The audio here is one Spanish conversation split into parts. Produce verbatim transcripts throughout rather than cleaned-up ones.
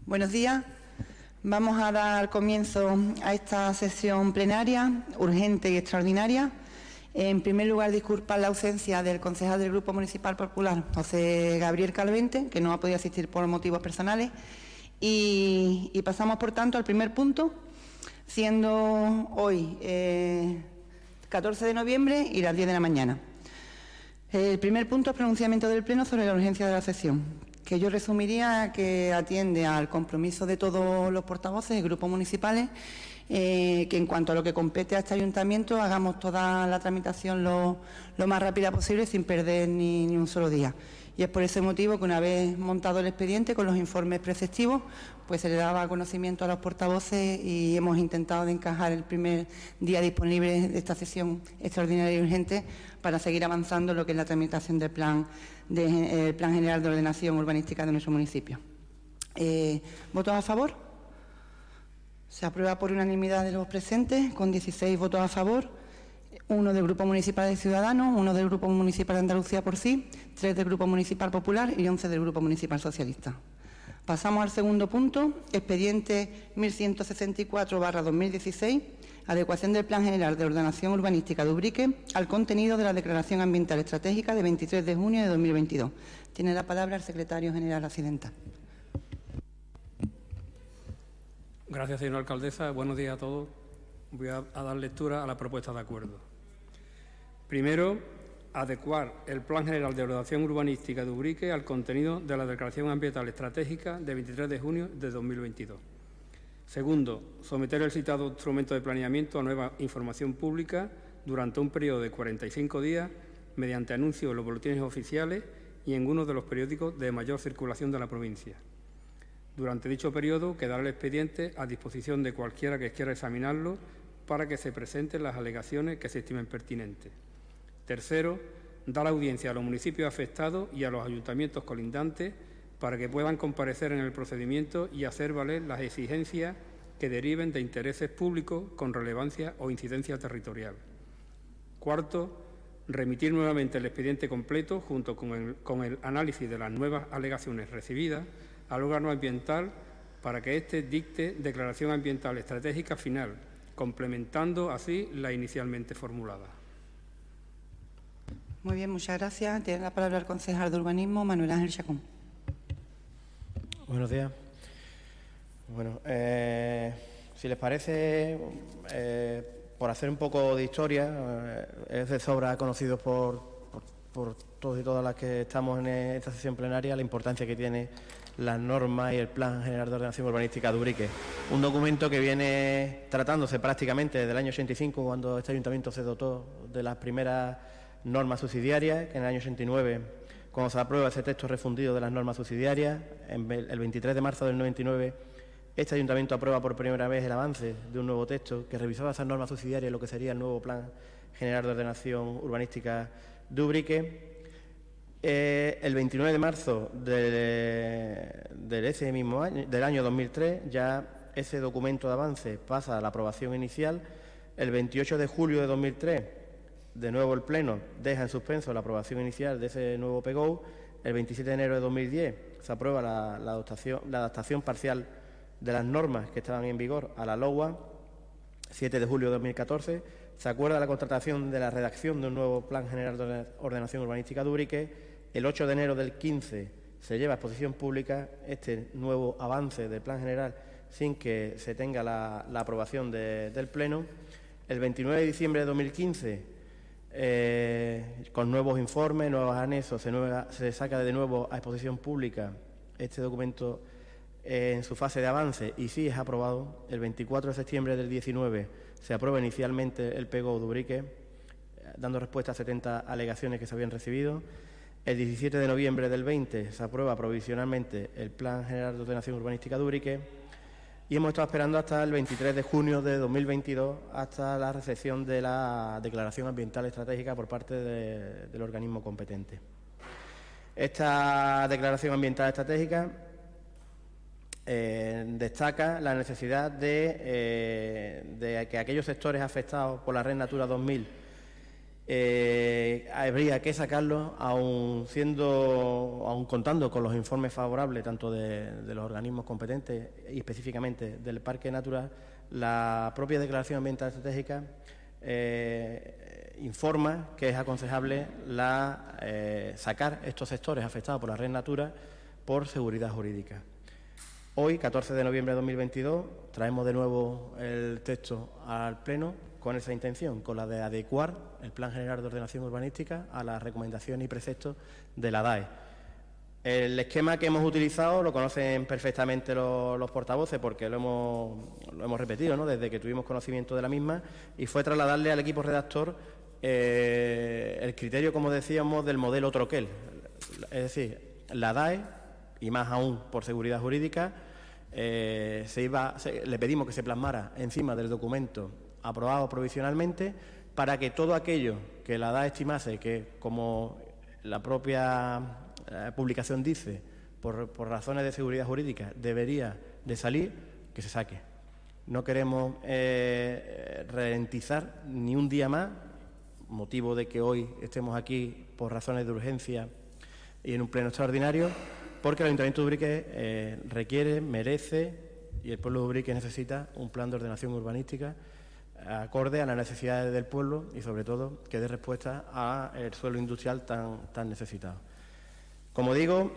Buenos días. Vamos a dar comienzo a esta sesión plenaria, urgente y extraordinaria. En primer lugar, disculpar la ausencia del concejal del Grupo Municipal Popular, José Gabriel Calvente, que no ha podido asistir por motivos personales. Y, y pasamos, por tanto, al primer punto, siendo hoy eh, catorce de noviembre y las diez de la mañana. El primer punto es pronunciamiento del Pleno sobre la urgencia de la sesión, que yo resumiría que atiende al compromiso de todos los portavoces de grupos municipales, eh, que en cuanto a lo que compete a este ayuntamiento hagamos toda la tramitación lo, lo más rápida posible sin perder ni, ni un solo día. Y es por ese motivo que una vez montado el expediente con los informes preceptivos, pues se le daba conocimiento a los portavoces y hemos intentado de encajar el primer día disponible de esta sesión extraordinaria y urgente para seguir avanzando en lo que es la tramitación del plan, de, eh, plan general de ordenación urbanística de nuestro municipio. Eh, ¿Votos a favor? Se aprueba por unanimidad de los presentes, con dieciséis votos a favor, uno del Grupo Municipal de Ciudadanos, uno del Grupo Municipal de Andalucía por sí, tres del Grupo Municipal Popular y once del Grupo Municipal Socialista. Pasamos al segundo punto, expediente mil ciento sesenta y cuatro barra dos mil dieciséis, adecuación del Plan General de Ordenación Urbanística de Ubrique al contenido de la Declaración Ambiental Estratégica de veintitrés de junio de dos mil veintidós. Tiene la palabra el secretario general accidental. Gracias, señora alcaldesa. Buenos días a todos. Voy a, a dar lectura a la propuesta de acuerdo. Primero, adecuar el Plan General de Ordenación Urbanística de Ubrique al contenido de la Declaración Ambiental Estratégica de veintitrés de junio de dos mil veintidós. Segundo, someter el citado instrumento de planeamiento a nueva información pública durante un periodo de cuarenta y cinco días mediante anuncio en los boletines oficiales y en uno de los periódicos de mayor circulación de la provincia. Durante dicho periodo quedará el expediente a disposición de cualquiera que quiera examinarlo para que se presenten las alegaciones que se estimen pertinentes. Tercero, dar audiencia a los municipios afectados y a los ayuntamientos colindantes para que puedan comparecer en el procedimiento y hacer valer las exigencias que deriven de intereses públicos con relevancia o incidencia territorial. Cuarto, remitir nuevamente el expediente completo junto con el, con el análisis de las nuevas alegaciones recibidas al órgano ambiental para que éste dicte declaración ambiental estratégica final, complementando así la inicialmente formulada. Muy bien, muchas gracias. Tiene la palabra el concejal de Urbanismo, Manuel Ángel Chacón. Buenos días. Bueno, eh, si les parece, eh, por hacer un poco de historia, eh, es de sobra conocido por, por, por todos y todas las que estamos en esta sesión plenaria la importancia que tiene las normas y el Plan General de Ordenación Urbanística de Ubrique. Un documento que viene tratándose prácticamente desde el año ochenta y cinco, cuando este ayuntamiento se dotó de las primeras normas subsidiarias, que en el año ochenta y nueve, cuando se aprueba ese texto refundido de las normas subsidiarias, en el veintitrés de marzo del noventa y nueve, este ayuntamiento aprueba por primera vez el avance de un nuevo texto que revisaba esas normas subsidiarias, lo que sería el nuevo Plan General de Ordenación Urbanística de Ubrique. Eh, el veintinueve de marzo de, de ese mismo año, del año dos mil tres, ya ese documento de avance pasa a la aprobación inicial. El veintiocho de julio de dos mil tres, de nuevo el Pleno deja en suspenso la aprobación inicial de ese nuevo P G O. El veintisiete de enero de dos mil diez se aprueba la, la, adaptación, la adaptación parcial de las normas que estaban en vigor a la LOA. siete de julio de dos mil catorce se acuerda la contratación de la redacción de un nuevo Plan General de Ordenación Urbanística de Ubrique. El ocho de enero del quince se lleva a exposición pública este nuevo avance del Plan General sin que se tenga la, la aprobación de, del Pleno. El veintinueve de diciembre de dos mil quince, eh, con nuevos informes, nuevos anexos, se, nueva, se saca de nuevo a exposición pública este documento eh, en su fase de avance y sí es aprobado. El veinticuatro de septiembre del diecinueve se aprueba inicialmente el P G O de Ubrique, eh, dando respuesta a setenta alegaciones que se habían recibido. El diecisiete de noviembre del veinte se aprueba provisionalmente el Plan General de Ordenación Urbanística de Ubrique y hemos estado esperando hasta el veintitrés de junio de dos mil veintidós, hasta la recepción de la Declaración Ambiental Estratégica por parte de, del organismo competente. Esta Declaración Ambiental Estratégica eh, destaca la necesidad de, eh, de que aquellos sectores afectados por la Red Natura dos mil eh, habría que sacarlo aun siendo, aun contando con los informes favorables tanto de, de los organismos competentes y específicamente del Parque Natural. La propia Declaración Ambiental Estratégica eh, informa que es aconsejable la, eh, sacar estos sectores afectados por la Red Natura por seguridad jurídica. Hoy, catorce de noviembre de dos mil veintidós, traemos de nuevo el texto al Pleno con esa intención, con la de adecuar el Plan General de Ordenación Urbanística a las recomendaciones y preceptos de la D A E. El esquema que hemos utilizado lo conocen perfectamente los, los portavoces porque lo hemos, lo hemos repetido, ¿no?, desde que tuvimos conocimiento de la misma, y fue trasladarle al equipo redactor eh, el criterio, como decíamos, del modelo Troquel. Es decir, la D A E, y más aún por seguridad jurídica, eh, se iba, se, le pedimos que se plasmara encima del documento aprobado provisionalmente para que todo aquello que la D A E estimase que, como la propia eh, publicación dice, por, por razones de seguridad jurídica debería de salir, que se saque. No queremos eh, ralentizar ni un día más, motivo de que hoy estemos aquí por razones de urgencia y en un pleno extraordinario, porque el Ayuntamiento de Ubrique eh, requiere, merece, y el pueblo de Ubrique necesita un plan de ordenación urbanística acorde a las necesidades del pueblo y, sobre todo, que dé respuesta al suelo industrial tan, tan necesitado. Como digo,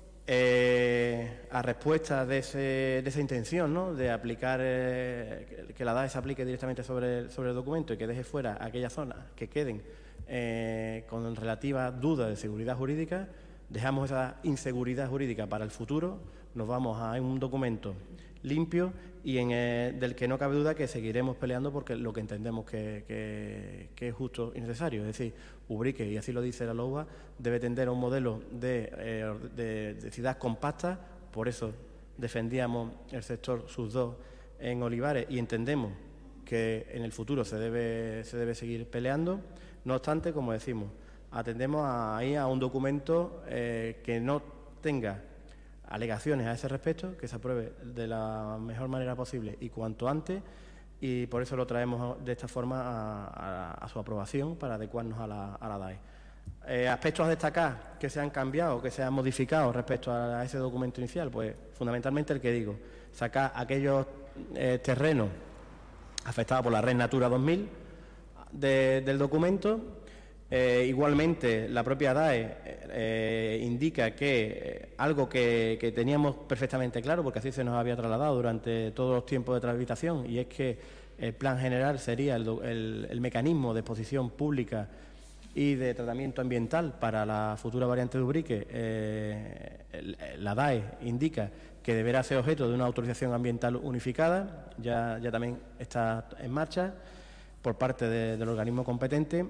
eh, a respuesta de, ese, de esa intención, ¿no?, de aplicar, eh, que la D A E se aplique directamente sobre el, sobre el documento y que deje fuera aquellas zonas que queden eh, con relativa duda de seguridad jurídica, dejamos esa inseguridad jurídica para el futuro, nos vamos a un documento limpio y en el, del que no cabe duda que seguiremos peleando porque lo que entendemos que, que, que es justo y necesario. Es decir, Ubrique, y así lo dice la LOA, debe tender a un modelo de, eh, de, de ciudad compacta, por eso defendíamos el sector sus dos en Olivares y entendemos que en el futuro se debe, se debe seguir peleando. No obstante, como decimos, atendemos ahí a un documento eh, que no tenga alegaciones a ese respecto, que se apruebe de la mejor manera posible y cuanto antes, y por eso lo traemos de esta forma a, a, a su aprobación para adecuarnos a la, a la D A E. Eh, aspectos a destacar que se han cambiado, que se han modificado respecto a, a ese documento inicial, pues fundamentalmente el que digo, sacar aquellos eh, terrenos afectados por la Red Natura dos mil de, del documento. Eh, igualmente, la propia D A E eh, indica que eh, algo que, que teníamos perfectamente claro, porque así se nos había trasladado durante todos los tiempos de tramitación, y es que el plan general sería el, el, el mecanismo de exposición pública y de tratamiento ambiental para la futura variante de Ubrique. Eh, la D A E indica que deberá ser objeto de una autorización ambiental unificada, ya, ya también está en marcha por parte de, del organismo competente.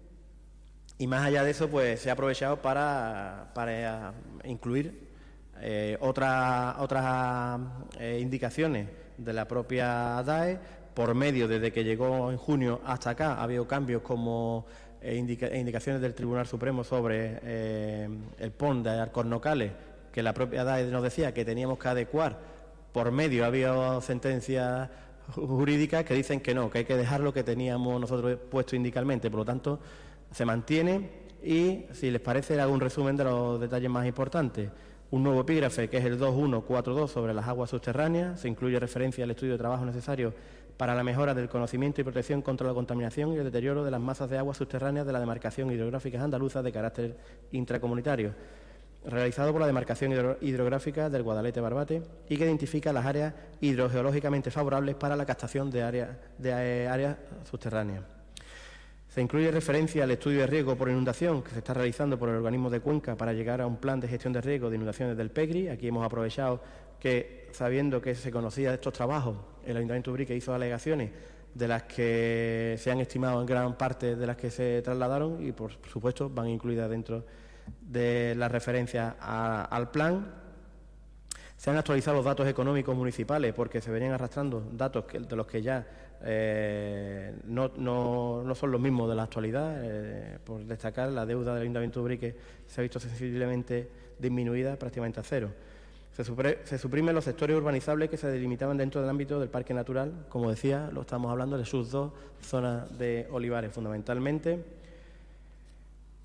Y más allá de eso, pues se ha aprovechado para, para incluir eh, otra, otras eh, indicaciones de la propia D A E. Por medio, desde que llegó en junio hasta acá, ha habido cambios como eh, indica, indicaciones del Tribunal Supremo sobre eh, el P O N de Alcornocales, que la propia D A E nos decía que teníamos que adecuar. Por medio ha habido sentencias jurídicas que dicen que no, que hay que dejar lo que teníamos nosotros puesto indicalmente. Por lo tanto, se mantiene y, si les parece, hago un resumen de los detalles más importantes. Un nuevo epígrafe, que es el dos mil ciento cuarenta y dos, sobre las aguas subterráneas. Se incluye referencia al estudio de trabajo necesario para la mejora del conocimiento y protección contra la contaminación y el deterioro de las masas de aguas subterráneas de la demarcación hidrográfica andaluza de carácter intracomunitario, realizado por la demarcación hidro hidrográfica del Guadalete Barbate, y que identifica las áreas hidrogeológicamente favorables para la captación de áreas de, eh, áreas subterráneas. Se incluye referencia al estudio de riesgo por inundación que se está realizando por el organismo de Cuenca para llegar a un plan de gestión de riesgo de inundaciones del PEGRI. Aquí hemos aprovechado que, sabiendo que se conocía de estos trabajos, el Ayuntamiento de Ubrique hizo alegaciones de las que se han estimado en gran parte de las que se trasladaron y, por supuesto, van incluidas dentro de la referencia a, al plan. Se han actualizado los datos económicos municipales porque se venían arrastrando datos que, de los que ya eh, no, no, no son los mismos de la actualidad. Eh, por destacar, la deuda del Ayuntamiento de Ubrique se ha visto sensiblemente disminuida, prácticamente a cero. Se, supre, se suprimen los sectores urbanizables que se delimitaban dentro del ámbito del Parque Natural. Como decía, lo estamos hablando de sus dos zonas de olivares, fundamentalmente.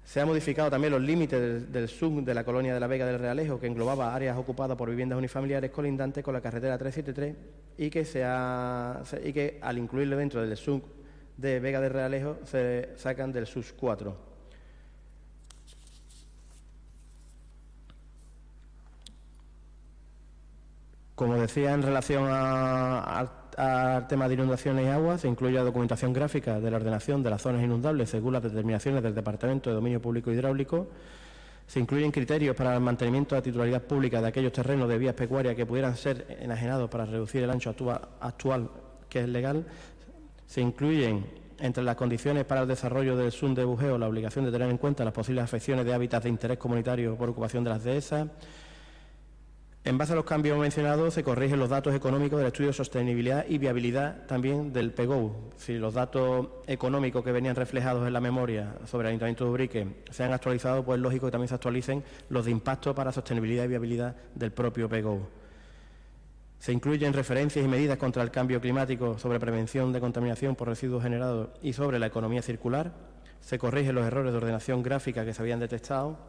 Se han modificado también los límites del, del S U M de la colonia de la Vega del Realejo, que englobaba áreas ocupadas por viviendas unifamiliares colindantes con la carretera trescientos setenta y tres y que, se ha, y que al incluirlo dentro del S U M de Vega del Realejo se sacan del S U S cuatro. Como decía, en relación al tema de inundaciones y agua, se incluye la documentación gráfica de la ordenación de las zonas inundables según las determinaciones del Departamento de Dominio Público Hidráulico. Se incluyen criterios para el mantenimiento de la titularidad pública de aquellos terrenos de vías pecuarias que pudieran ser enajenados para reducir el ancho actual, actual que es legal. Se incluyen entre las condiciones para el desarrollo del S U M de bujeo la obligación de tener en cuenta las posibles afecciones de hábitats de interés comunitario por ocupación de las dehesas. En base a los cambios mencionados, se corrigen los datos económicos del estudio de sostenibilidad y viabilidad también del P E G O U. Si los datos económicos que venían reflejados en la memoria sobre el Ayuntamiento de Ubrique se han actualizado, pues es lógico que también se actualicen los de impacto para sostenibilidad y viabilidad del propio P E G O U. Se incluyen referencias y medidas contra el cambio climático, sobre prevención de contaminación por residuos generados y sobre la economía circular. Se corrigen los errores de ordenación gráfica que se habían detectado.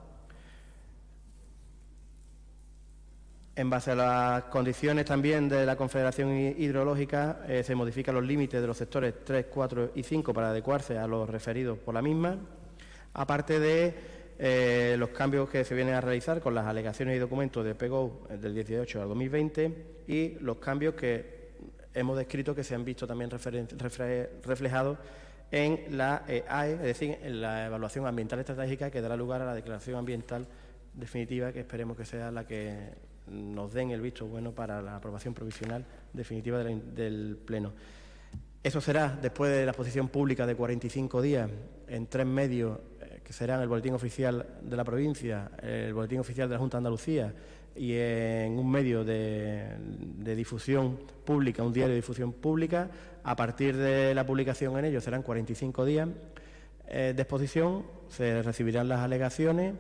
En base a las condiciones también de la Confederación Hidrológica, eh, se modifican los límites de los sectores tres, cuatro y cinco para adecuarse a los referidos por la misma, aparte de eh, los cambios que se vienen a realizar con las alegaciones y documentos de P E G O U del dieciocho al dos mil veinte y los cambios que hemos descrito que se han visto también reflejados en la eh, A E, es decir, en la evaluación ambiental estratégica que dará lugar a la declaración ambiental definitiva, que esperemos que sea la que nos den el visto bueno para la aprobación provisional definitiva del, del Pleno. Eso será después de la exposición pública de cuarenta y cinco días en tres medios, eh, que serán el Boletín Oficial de la provincia, el Boletín Oficial de la Junta de Andalucía y en un medio de, de difusión pública, un diario de difusión pública. A partir de la publicación en ellos serán cuarenta y cinco días eh, de exposición, se recibirán las alegaciones,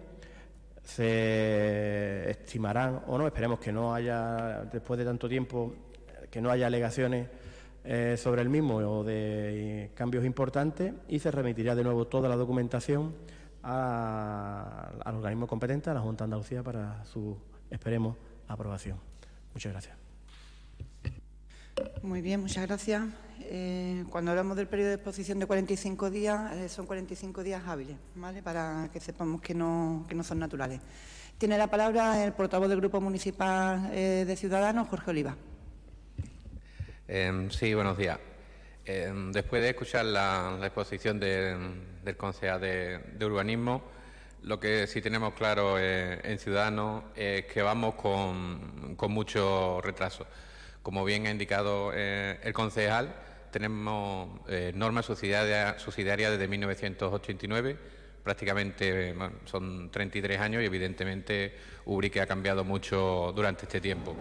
se estimarán o no, esperemos que no haya, después de tanto tiempo, que no haya alegaciones eh, sobre el mismo o de eh, cambios importantes, y se remitirá de nuevo toda la documentación a, al organismo competente, a la Junta de Andalucía, para su, esperemos, aprobación. Muchas gracias. Muy bien, muchas gracias. Eh, cuando hablamos del periodo de exposición de cuarenta y cinco días, eh, son cuarenta y cinco días hábiles, ¿vale?, para que sepamos que no, que no son naturales. Tiene la palabra el portavoz del Grupo Municipal eh, de Ciudadanos, Jorge Oliva. Eh, sí, buenos días. Eh, después de escuchar la, la exposición de, del concejal de, de Urbanismo, lo que sí tenemos claro eh, en Ciudadanos es que vamos con, con mucho retraso. Como bien ha indicado eh, el concejal, tenemos eh, normas subsidiarias subsidiaria desde mil novecientos ochenta y nueve, prácticamente bueno, son treinta y tres años y evidentemente Ubrique ha cambiado mucho durante este tiempo.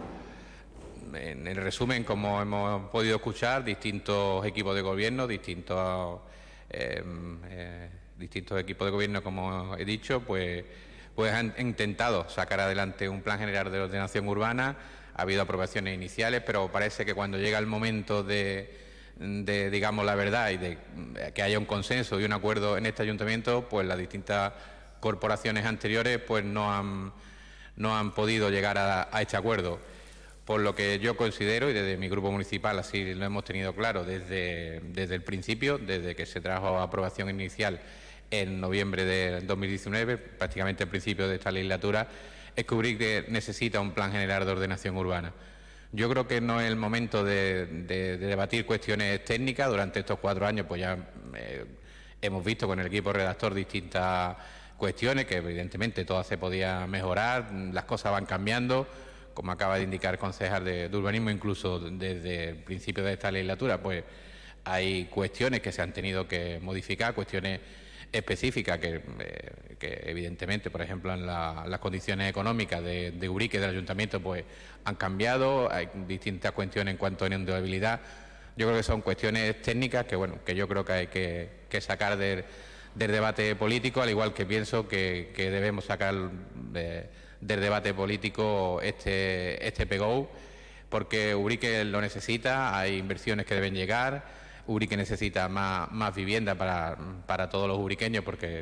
En el resumen, como hemos podido escuchar, distintos equipos de gobierno, distintos, eh, eh, distintos equipos de gobierno, como he dicho, pues, pues han intentado sacar adelante un plan general de ordenación urbana. Ha habido aprobaciones iniciales, pero parece que cuando llega el momento de, de, digamos, la verdad y de que haya un consenso y un acuerdo en este ayuntamiento, pues las distintas corporaciones anteriores pues no han, no han podido llegar a, a este acuerdo. Por lo que yo considero, y desde mi grupo municipal así lo hemos tenido claro desde, desde el principio, desde que se trajo a aprobación inicial en noviembre de dos mil diecinueve, prácticamente al principio de esta legislatura, es que Ubrique necesita un plan general de ordenación urbana. Yo creo que no es el momento de, de, de debatir cuestiones técnicas. Durante estos cuatro años pues ya eh, hemos visto con el equipo redactor distintas cuestiones que evidentemente todas se podían mejorar, las cosas van cambiando, como acaba de indicar el concejal de, de Urbanismo, incluso desde el principio de esta legislatura pues hay cuestiones que se han tenido que modificar, cuestiones específicas que, eh, que evidentemente, por ejemplo, en la, las condiciones económicas de, de Ubrique, del ayuntamiento, pues han cambiado, hay distintas cuestiones en cuanto a inundabilidad. Yo creo que son cuestiones técnicas que, bueno, que yo creo que hay que, que sacar del, del debate político, al igual que pienso que, que debemos sacar de, del debate político este, este P E G O U, porque Ubrique lo necesita, hay inversiones que deben llegar. Ubrique necesita más, más vivienda para, para todos los ubriqueños, porque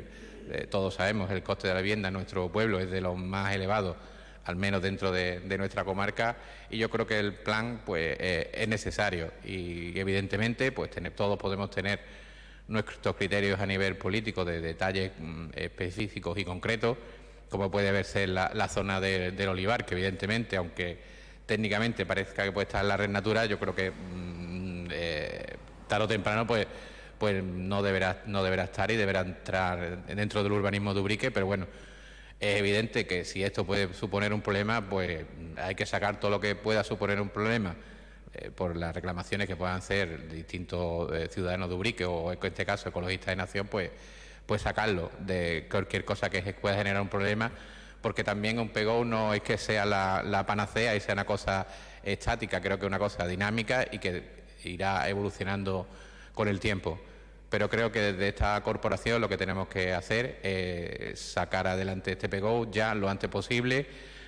Eh, todos sabemos el coste de la vivienda en nuestro pueblo es de los más elevados, al menos dentro de, de nuestra comarca, y yo creo que el plan pues eh, es necesario y evidentemente pues tener, todos podemos tener nuestros criterios a nivel político de detalles mm, específicos y concretos, como puede verse la, la zona de, del olivar, que evidentemente, aunque técnicamente parezca que puede estar en la red natural, yo creo que mm, eh, tarde o temprano pues pues no deberá no deberá estar y deberá entrar dentro del urbanismo de Ubrique, pero bueno, es evidente que si esto puede suponer un problema, pues hay que sacar todo lo que pueda suponer un problema eh, por las reclamaciones que puedan hacer distintos eh, ciudadanos de Ubrique o en este caso ecologistas de Nación, pues, pues sacarlo de cualquier cosa que pueda generar un problema, porque también un P G O no es que sea la, la panacea y sea una cosa estática, creo que es una cosa dinámica y que irá evolucionando con el tiempo. Pero creo que desde esta corporación lo que tenemos que hacer es sacar adelante este P G O ya lo antes posible,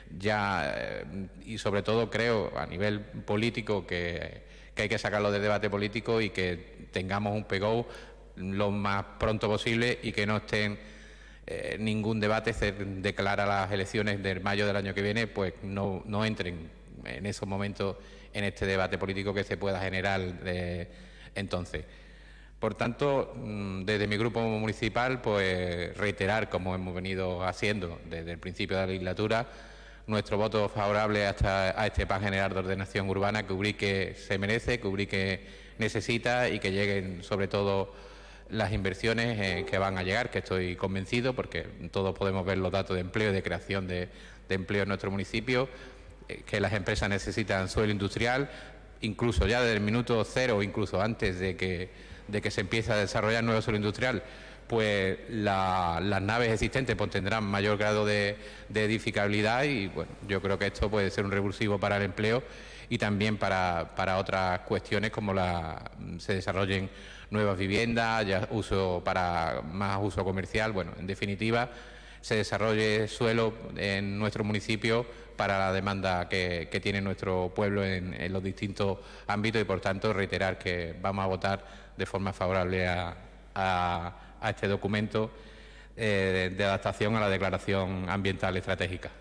ya eh, y sobre todo creo a nivel político que, que hay que sacarlo de debate político y que tengamos un P G O lo más pronto posible y que no estén eh, ningún debate de cara a las elecciones de mayo del año que viene, pues no, no entren en esos momentos en este debate político que se pueda generar eh, entonces. Por tanto, desde mi grupo municipal, pues reiterar, como hemos venido haciendo desde el principio de la legislatura, nuestro voto favorable a, esta, a este Plan General de Ordenación Urbana que Ubrique se merece, que Ubrique necesita y que lleguen sobre todo las inversiones eh, que van a llegar, que estoy convencido, porque todos podemos ver los datos de empleo y de creación de, de empleo en nuestro municipio, eh, que las empresas necesitan suelo industrial, incluso ya desde el minuto cero, incluso antes de que de que se empiece a desarrollar nuevo suelo industrial, pues la, las naves existentes pues, tendrán mayor grado de, de edificabilidad y bueno, yo creo que esto puede ser un revulsivo para el empleo y también para, para otras cuestiones como la se desarrollen nuevas viviendas, ya uso para más uso comercial, bueno, en definitiva, se desarrolle suelo en nuestro municipio para la demanda que, que tiene nuestro pueblo en, en los distintos ámbitos y por tanto reiterar que vamos a votar de forma favorable a, a, a este documento eh, de, de adaptación a la Declaración Ambiental Estratégica.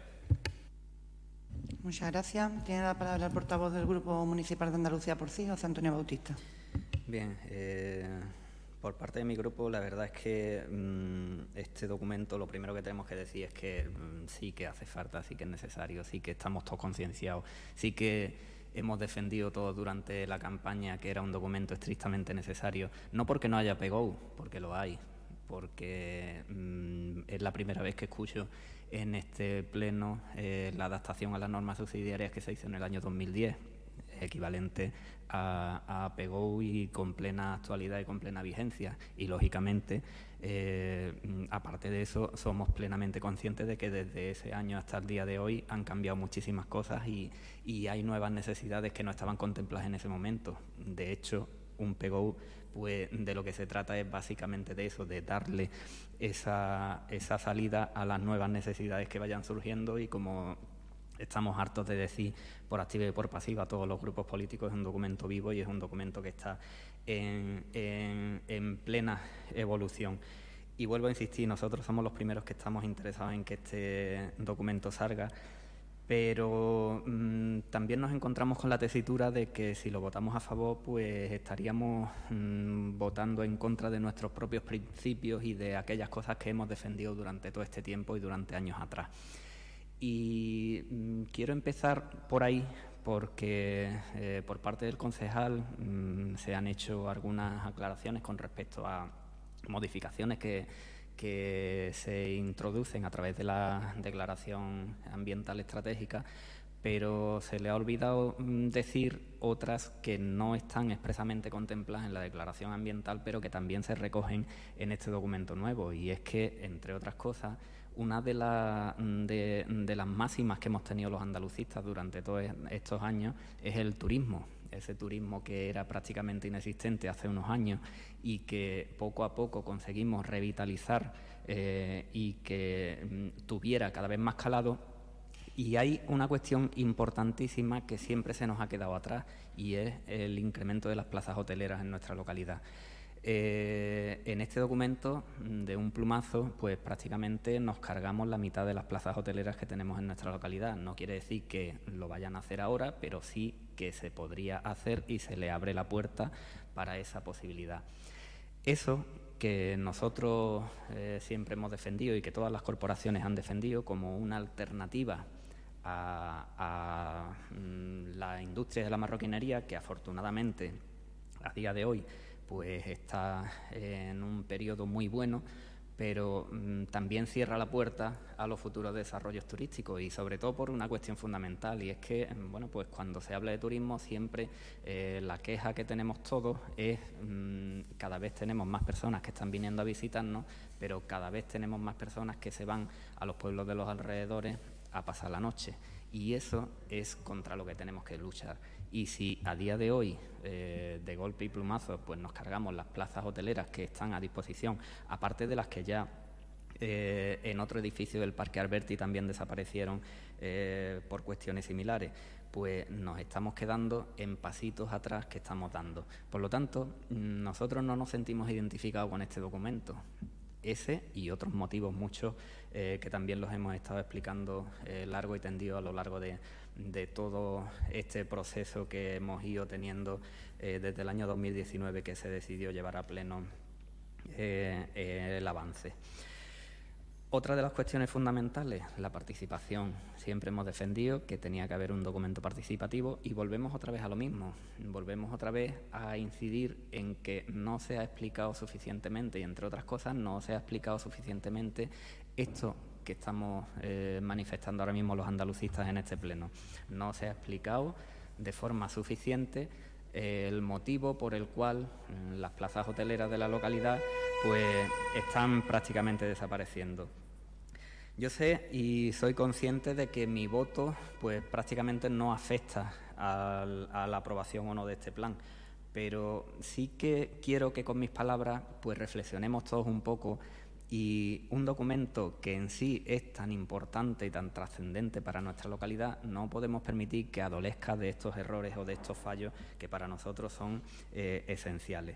Muchas gracias. Tiene la palabra el portavoz del Grupo Municipal de Andalucía por sí, José Antonio Bautista. Bien, eh, por parte de mi grupo, la verdad es que mmm, este documento, lo primero que tenemos que decir es que mmm, sí que hace falta, sí que es necesario, sí que estamos todos concienciados, sí que hemos defendido todos durante la campaña que era un documento estrictamente necesario, no porque no haya P G O, porque lo hay, porque mmm, es la primera vez que escucho en este pleno eh, la adaptación a las normas subsidiarias que se hizo en el año dos mil diez, equivalente a, a P G O y con plena actualidad y con plena vigencia. Y, lógicamente, eh, aparte de eso, somos plenamente conscientes de que desde ese año hasta el día de hoy han cambiado muchísimas cosas y, y hay nuevas necesidades que no estaban contempladas en ese momento. De hecho, un P G O, pues de lo que se trata es básicamente de eso, de darle esa, esa salida a las nuevas necesidades que vayan surgiendo y como estamos hartos de decir por activa y por pasiva a todos los grupos políticos, es un documento vivo y es un documento que está en, en, en plena evolución. Y vuelvo a insistir, nosotros somos los primeros que estamos interesados en que este documento salga, pero mmm, también nos encontramos con la tesitura de que si lo votamos a favor, pues estaríamos mmm, votando en contra de nuestros propios principios y de aquellas cosas que hemos defendido durante todo este tiempo y durante años atrás. Y mmm, quiero empezar por ahí porque eh, por parte del concejal mmm, se han hecho algunas aclaraciones con respecto a modificaciones que, que se introducen a través de la Declaración Ambiental Estratégica, pero se le ha olvidado mmm, decir otras que no están expresamente contempladas en la Declaración Ambiental, pero que también se recogen en este documento nuevo, y es que, entre otras cosas, una de, la, de, de las máximas que hemos tenido los andalucistas durante todos estos años es el turismo, ese turismo que era prácticamente inexistente hace unos años y que poco a poco conseguimos revitalizar eh, y que mm, tuviera cada vez más calado. Y hay una cuestión importantísima que siempre se nos ha quedado atrás y es el incremento de las plazas hoteleras en nuestra localidad. Eh, en este documento, de un plumazo, pues prácticamente nos cargamos la mitad de las plazas hoteleras que tenemos en nuestra localidad. No quiere decir que lo vayan a hacer ahora, pero sí que se podría hacer y se le abre la puerta para esa posibilidad. Eso que nosotros eh, siempre hemos defendido y que todas las corporaciones han defendido como una alternativa a, a mm, la industria de la marroquinería, que afortunadamente a día de hoy pues está en un periodo muy bueno, pero mmm, también cierra la puerta a los futuros desarrollos turísticos, y sobre todo por una cuestión fundamental, y es que bueno, pues cuando se habla de turismo siempre eh, la queja que tenemos todos es mmm, cada vez tenemos más personas que están viniendo a visitarnos, pero cada vez tenemos más personas que se van a los pueblos de los alrededores a pasar la noche, y eso es contra lo que tenemos que luchar. Y si a día de hoy, eh, de golpe y plumazo, pues nos cargamos las plazas hoteleras que están a disposición, aparte de las que ya eh, en otro edificio del Parque Alberti también desaparecieron eh, por cuestiones similares, pues nos estamos quedando en pasitos atrás que estamos dando. Por lo tanto, nosotros no nos sentimos identificados con este documento. Ese y otros motivos muchos eh, que también los hemos estado explicando eh, largo y tendido a lo largo de, de todo este proceso que hemos ido teniendo eh, desde el año dos mil diecinueve, que se decidió llevar a pleno eh, eh, el avance. Otra de las cuestiones fundamentales, la participación. Siempre hemos defendido que tenía que haber un documento participativo, y volvemos otra vez a lo mismo. Volvemos otra vez a incidir en que no se ha explicado suficientemente, y entre otras cosas no se ha explicado suficientemente esto que estamos eh, manifestando ahora mismo los andalucistas en este pleno. No se ha explicado de forma suficiente eh, el motivo por el cual eh, las plazas hoteleras de la localidad pues están prácticamente desapareciendo. Yo sé y soy consciente de que mi voto pues prácticamente no afecta al, a la aprobación o no de este plan, pero sí que quiero que con mis palabras pues reflexionemos todos un poco, y un documento que en sí es tan importante y tan trascendente para nuestra localidad, no podemos permitir que adolezca de estos errores o de estos fallos que para nosotros son eh, esenciales.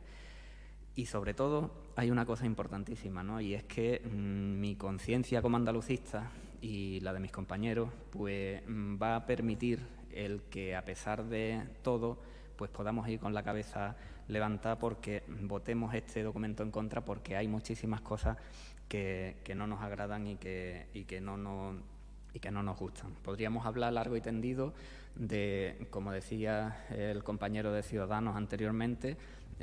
Y sobre todo hay una cosa importantísima, ¿no? Y es que mmm, mi conciencia como andalucista y la de mis compañeros pues mmm, va a permitir el que, a pesar de todo, pues podamos ir con la cabeza levantada porque votemos este documento en contra, porque hay muchísimas cosas que, que no nos agradan y que, y que no nos y que no nos gustan. Podríamos hablar largo y tendido de, como decía el compañero de Ciudadanos anteriormente,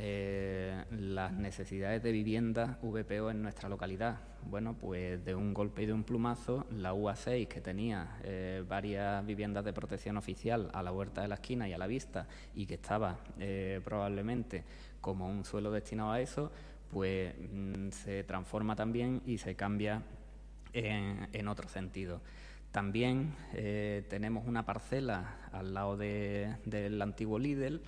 eh, las necesidades de vivienda V P O en nuestra localidad. Bueno, pues de un golpe y de un plumazo, la U A seis, que tenía eh, varias viviendas de protección oficial a la huerta de la esquina y a la vista, y que estaba eh, probablemente como un suelo destinado a eso, pues mmm, se transforma también y se cambia en, en otro sentido. También eh, tenemos una parcela al lado de, del antiguo Lidl,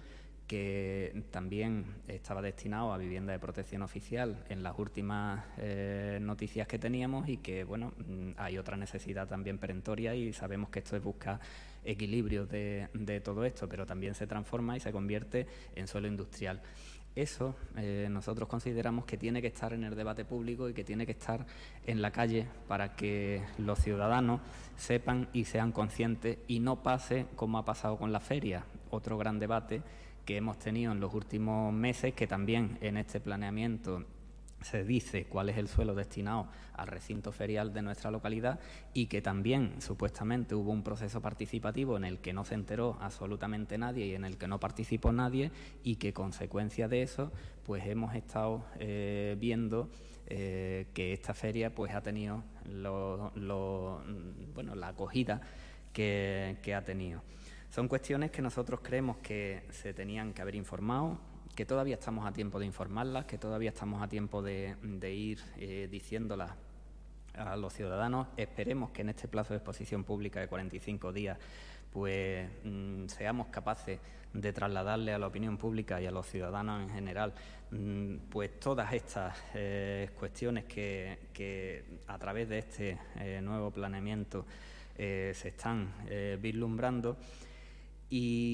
que también estaba destinado a vivienda de protección oficial en las últimas eh, noticias que teníamos, y que, bueno, hay otra necesidad también perentoria, y sabemos que esto es buscar equilibrio de, de todo esto, pero también se transforma y se convierte en suelo industrial. Eso eh, nosotros consideramos que tiene que estar en el debate público y que tiene que estar en la calle para que los ciudadanos sepan y sean conscientes, y no pase como ha pasado con la feria, otro gran debate que hemos tenido en los últimos meses, que también en este planeamiento se dice cuál es el suelo destinado al recinto ferial de nuestra localidad, y que también supuestamente hubo un proceso participativo en el que no se enteró absolutamente nadie y en el que no participó nadie, y que, consecuencia de eso, pues hemos estado eh, viendo eh, que esta feria pues ha tenido lo, lo, bueno, la acogida que, que ha tenido. Son cuestiones que nosotros creemos que se tenían que haber informado, que todavía estamos a tiempo de informarlas, que todavía estamos a tiempo de, de ir eh, diciéndolas a los ciudadanos. Esperemos que en este plazo de exposición pública de cuarenta y cinco días pues mmm, seamos capaces de trasladarle a la opinión pública y a los ciudadanos en general mmm, pues todas estas eh, cuestiones que, que a través de este eh, nuevo planeamiento eh, se están eh, vislumbrando. Y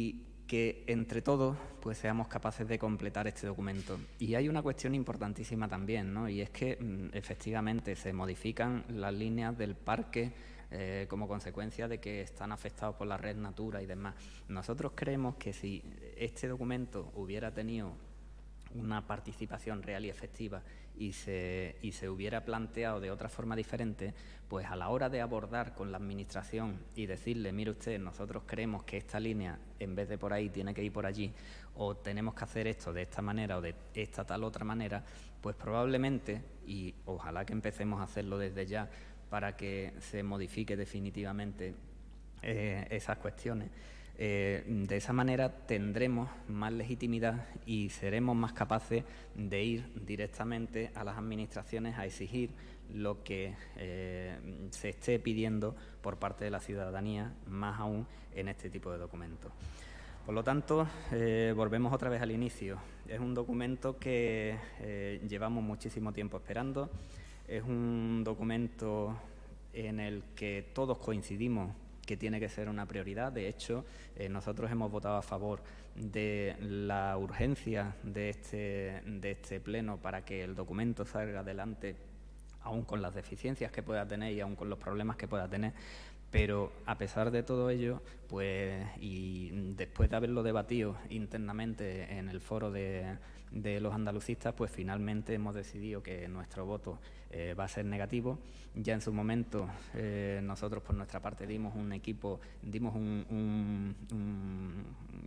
que entre todos pues seamos capaces de completar este documento. Y hay una cuestión importantísima también, ¿no? Y es que mm, efectivamente se modifican las líneas del parque eh, como consecuencia de que están afectados por la red Natura y demás. Nosotros creemos que si este documento hubiera tenido una participación real y efectiva y se, y se hubiera planteado de otra forma diferente, pues a la hora de abordar con la Administración y decirle, mire usted, nosotros creemos que esta línea, en vez de por ahí, tiene que ir por allí, o tenemos que hacer esto de esta manera o de esta tal otra manera, pues probablemente, y ojalá que empecemos a hacerlo desde ya para que se modifique definitivamente eh, esas cuestiones, Eh, de esa manera tendremos más legitimidad y seremos más capaces de ir directamente a las administraciones a exigir lo que eh, se esté pidiendo por parte de la ciudadanía, más aún en este tipo de documentos. Por lo tanto, eh, volvemos otra vez al inicio. Es un documento que eh, llevamos muchísimo tiempo esperando, es un documento en el que todos coincidimos que tiene que ser una prioridad. De hecho, eh, nosotros hemos votado a favor de la urgencia de este, de este pleno para que el documento salga adelante, aún con las deficiencias que pueda tener y aún con los problemas que pueda tener. Pero a pesar de todo ello, pues, y después de haberlo debatido internamente en el foro de, de los andalucistas, pues finalmente hemos decidido que nuestro voto eh, va a ser negativo. Ya en su momento eh, nosotros por nuestra parte dimos un equipo, dimos un, un, un,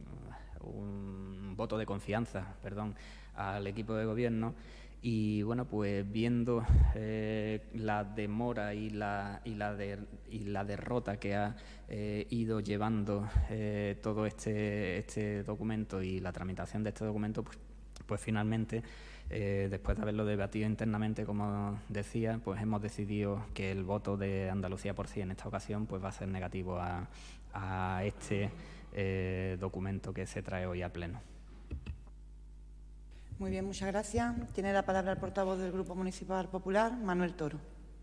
un voto de confianza, perdón, al equipo de gobierno. Y bueno, pues viendo eh, la demora y la, y, la de, y la derrota que ha eh, ido llevando eh, todo este, este documento y la tramitación de este documento, pues, pues finalmente, eh, después de haberlo debatido internamente, como decía, pues hemos decidido que el voto de Andalucía por sí en esta ocasión pues va a ser negativo a, a este eh, documento que se trae hoy a pleno. Muy bien, muchas gracias. Tiene la palabra el portavoz del Grupo Municipal Popular, Manuel Toro.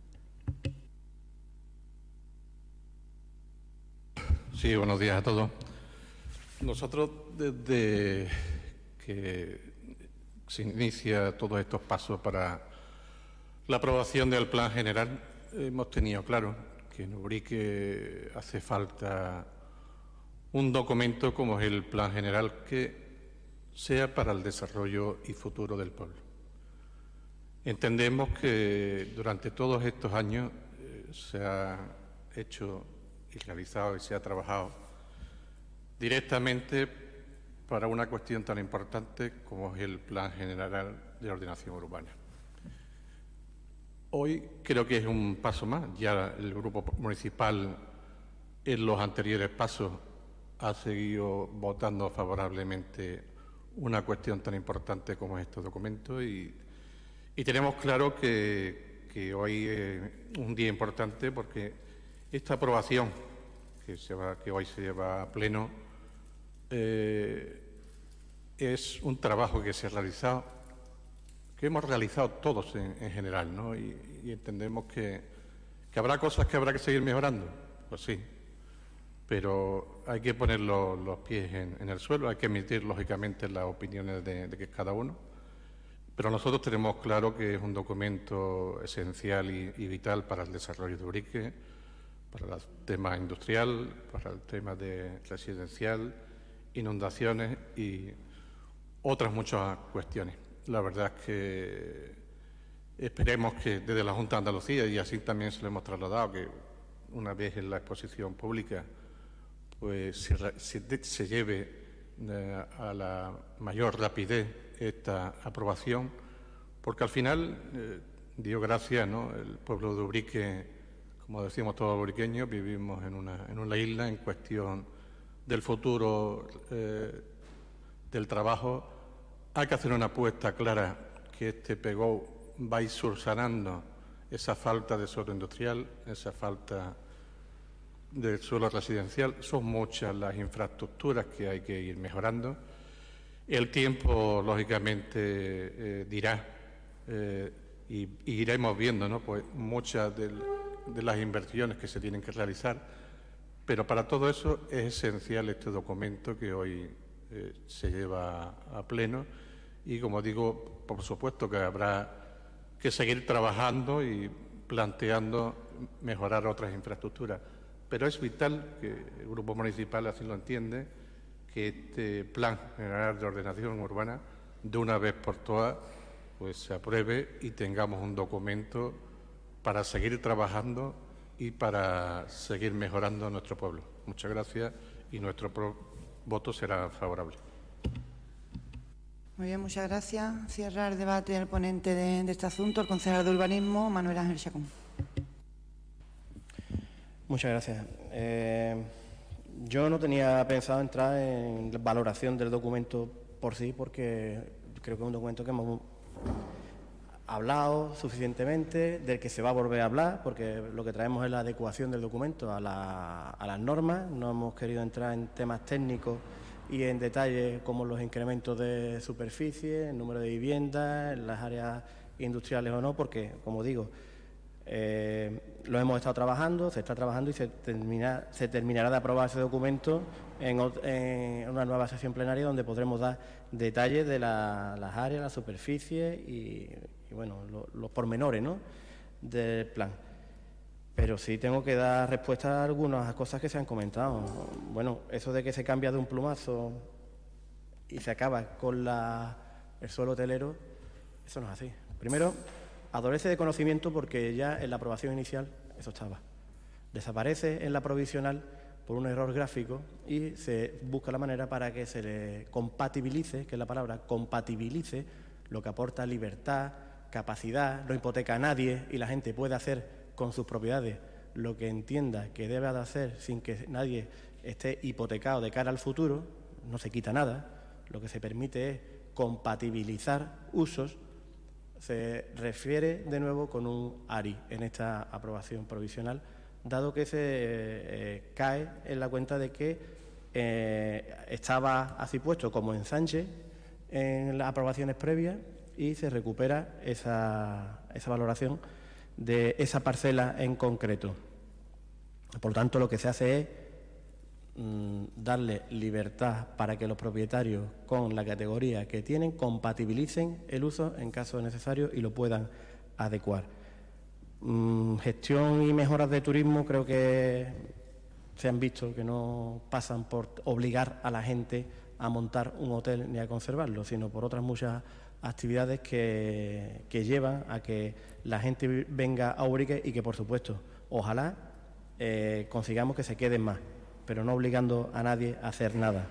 Sí, buenos días a todos. Nosotros, desde que se inicia todos estos pasos para la aprobación del Plan General, hemos tenido claro que en Ubrique hace falta un documento como es el Plan General que sea para el desarrollo y futuro del pueblo. Entendemos que durante todos estos años eh, se ha hecho y realizado y se ha trabajado directamente para una cuestión tan importante como es el Plan General de Ordenación Urbana. Hoy creo que es un paso más. Ya el Grupo Municipal en los anteriores pasos ha seguido votando favorablemente una cuestión tan importante como es este documento y, y tenemos claro que, que hoy es un día importante porque esta aprobación que, se va, que hoy se lleva a pleno eh, es un trabajo que se ha realizado, que hemos realizado todos en, en general, ¿no? Y, y entendemos que, que habrá cosas que habrá que seguir mejorando, pues sí. Pero hay que poner los, los pies en, en el suelo, hay que emitir, lógicamente, las opiniones de, de que cada uno. Pero nosotros tenemos claro que es un documento esencial y, y vital para el desarrollo de Ubrique, para el tema industrial, para el tema de residencial, inundaciones y otras muchas cuestiones. La verdad es que esperemos que desde la Junta de Andalucía, y así también se lo hemos trasladado, que una vez en la exposición pública pues se, se, se lleve eh, a la mayor rapidez esta aprobación, porque al final, eh, dio gracias, ¿no? El pueblo de Ubrique, como decimos todos los ubriqueños, vivimos en una, en una isla en cuestión del futuro eh, del trabajo. Hay que hacer una apuesta clara que este P G O va a ir subsanando esa falta de suelo industrial, esa falta del suelo residencial. Son muchas las infraestructuras que hay que ir mejorando. El tiempo, lógicamente, eh, dirá eh, y, y iremos viendo, ¿no? Pues muchas de, de las inversiones que se tienen que realizar, pero para todo eso es esencial este documento que hoy eh, se lleva a pleno y, como digo, por supuesto que habrá que seguir trabajando y planteando mejorar otras infraestructuras. Pero es vital, que el Grupo Municipal así lo entiende, que este Plan General de Ordenación Urbana, de una vez por todas, pues se apruebe y tengamos un documento para seguir trabajando y para seguir mejorando nuestro pueblo. Muchas gracias y nuestro voto será favorable. Muy bien, muchas gracias. Cierra el debate el ponente de, de este asunto, el concejal de Urbanismo, Manuel Ángel Chacón. Muchas gracias. Eh, yo no tenía pensado entrar en la valoración del documento por sí, porque creo que es un documento que hemos hablado suficientemente, del que se va a volver a hablar, porque lo que traemos es la adecuación del documento a, la, a las normas. No hemos querido entrar en temas técnicos y en detalles como los incrementos de superficie, el número de viviendas, en las áreas industriales o no, porque, como digo, eh, lo hemos estado trabajando, se está trabajando y se, termina, se terminará de aprobar ese documento en, en una nueva sesión plenaria donde podremos dar detalles de la, las áreas, la superficie y, y bueno, lo, los pormenores, ¿no?, del plan. Pero sí tengo que dar respuesta a algunas cosas que se han comentado. Bueno, eso de que se cambia de un plumazo y se acaba con la, el suelo hotelero, eso no es así. Primero, adolece de conocimiento porque ya en la aprobación inicial eso estaba. Desaparece en la provisional por un error gráfico y se busca la manera para que se le compatibilice, que es la palabra, compatibilice lo que aporta libertad, capacidad, no hipoteca a nadie y la gente puede hacer con sus propiedades lo que entienda que debe de hacer sin que nadie esté hipotecado de cara al futuro. No se quita nada, lo que se permite es compatibilizar usos. Se refiere de nuevo con un A R I en esta aprobación provisional, dado que se eh, cae en la cuenta de que eh, estaba así puesto como ensanche en las aprobaciones previas y se recupera esa, esa valoración de esa parcela en concreto. Por lo tanto, lo que se hace es mmm, darle libertad para que los propietarios con la categoría que tienen compatibilicen el uso en caso necesario y lo puedan adecuar. Mmm, gestión y mejoras de turismo creo que se han visto que no pasan por obligar a la gente a montar un hotel ni a conservarlo, sino por otras muchas actividades que, que llevan a que la gente venga a Ubrique y que, por supuesto, ojalá eh, consigamos que se queden más, pero no obligando a nadie a hacer nada.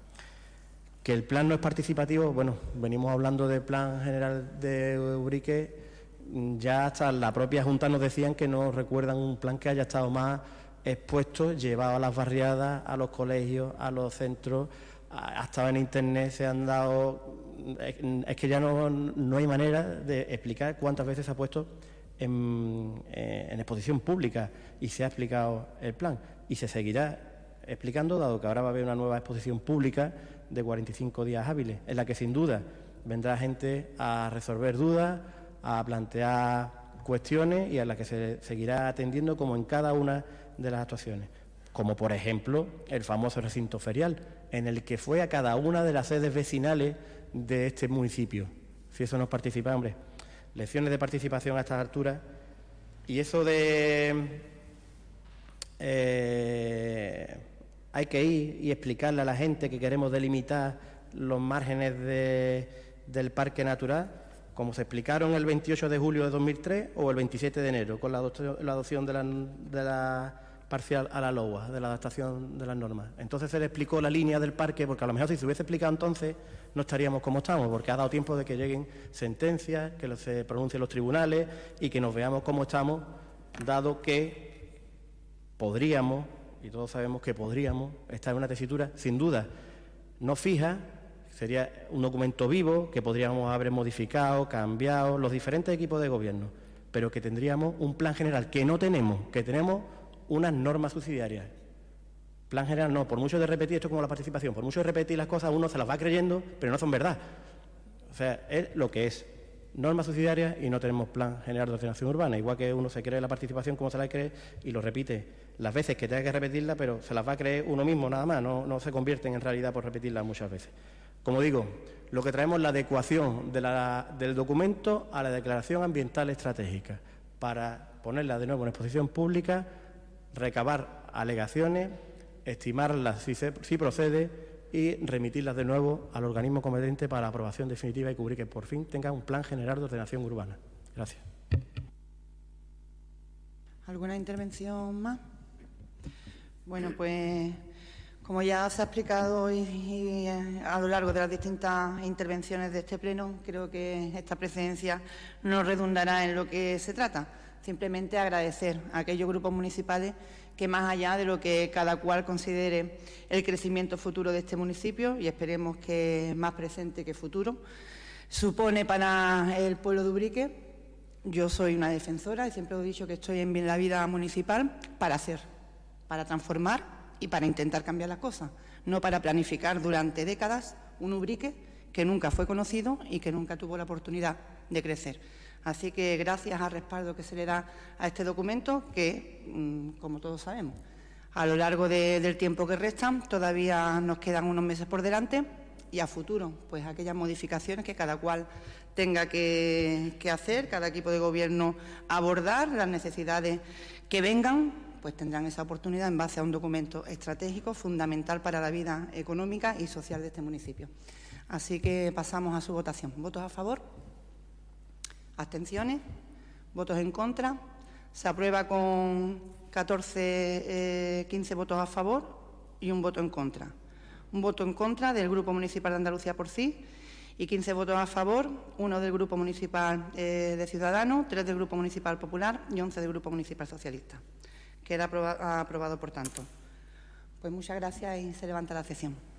Que el plan no es participativo, bueno, venimos hablando del Plan General de Ubrique, ya hasta la propia Junta nos decían que no recuerdan un plan que haya estado más expuesto, llevado a las barriadas, a los colegios, a los centros, ha estado en internet, se han dado... Es que ya no, no hay manera de explicar cuántas veces se ha puesto en, en exposición pública y se ha explicado el plan. Y se seguirá explicando, dado que ahora va a haber una nueva exposición pública de cuarenta y cinco días hábiles, en la que sin duda vendrá gente a resolver dudas, a plantear cuestiones y a las que se seguirá atendiendo como en cada una de las actuaciones. Como por ejemplo el famoso recinto ferial, en el que fue a cada una de las sedes vecinales de este municipio. Si eso no es participar, hombre, lecciones de participación a estas alturas. Y eso de eh, hay que ir y explicarle a la gente que queremos delimitar los márgenes de, del parque natural, como se explicaron el veintiocho de julio de dos mil tres o el veintisiete de enero, con la adopción, la adopción de la, de la parcial a la LOA, de la adaptación de las normas. Entonces se le explicó la línea del parque, porque a lo mejor si se hubiese explicado entonces no estaríamos como estamos, porque ha dado tiempo de que lleguen sentencias, que se pronuncien los tribunales y que nos veamos cómo estamos, dado que podríamos, y todos sabemos que podríamos, estar en una tesitura sin duda no fija, sería un documento vivo que podríamos haber modificado, cambiado, los diferentes equipos de gobierno, pero que tendríamos un plan general que no tenemos, que tenemos unas normas subsidiarias. Plan general no, por mucho de repetir, esto es como la participación, por mucho de repetir las cosas uno se las va creyendo, pero no son verdad. O sea, es lo que es, normas subsidiarias y no tenemos plan general de ordenación urbana, igual que uno se cree la participación como se la cree y lo repite las veces que tenga que repetirla, pero se las va a creer uno mismo nada más, no, no se convierten en realidad por repetirlas muchas veces. Como digo, lo que traemos es la adecuación de la, del documento a la Declaración Ambiental Estratégica, para ponerla de nuevo en exposición pública, recabar alegaciones, estimarlas si, se, si procede y remitirlas de nuevo al organismo competente para la aprobación definitiva y cubrir que por fin tenga un plan general de ordenación urbana. Gracias. ¿Alguna intervención más? Bueno, pues como ya se ha explicado y, y a lo largo de las distintas intervenciones de este pleno, creo que esta presidencia no redundará en lo que se trata. Simplemente agradecer a aquellos grupos municipales que, más allá de lo que cada cual considere el crecimiento futuro de este municipio, y esperemos que más presente que futuro, supone para el pueblo de Ubrique. Yo soy una defensora y siempre he dicho que estoy en la vida municipal para hacer, para transformar y para intentar cambiar las cosas, no para planificar durante décadas un Ubrique que nunca fue conocido y que nunca tuvo la oportunidad de crecer. Así que gracias al respaldo que se le da a este documento, que, como todos sabemos, a lo largo de, del tiempo que restan todavía nos quedan unos meses por delante, y a futuro, pues aquellas modificaciones que cada cual tenga que, que hacer, cada equipo de gobierno abordar, las necesidades que vengan, pues tendrán esa oportunidad en base a un documento estratégico fundamental para la vida económica y social de este municipio. Así que pasamos a su votación. ¿Votos a favor? ¿Abstenciones? ¿Votos en contra? Se aprueba con catorce, eh, quince votos a favor y un voto en contra. Un voto en contra del Grupo Municipal de Andalucía por Sí y quince votos a favor, uno del Grupo Municipal eh, de Ciudadanos, tres del Grupo Municipal Popular y once del Grupo Municipal Socialista. Queda aprobado, aprobado por tanto. Pues muchas gracias y se levanta la sesión.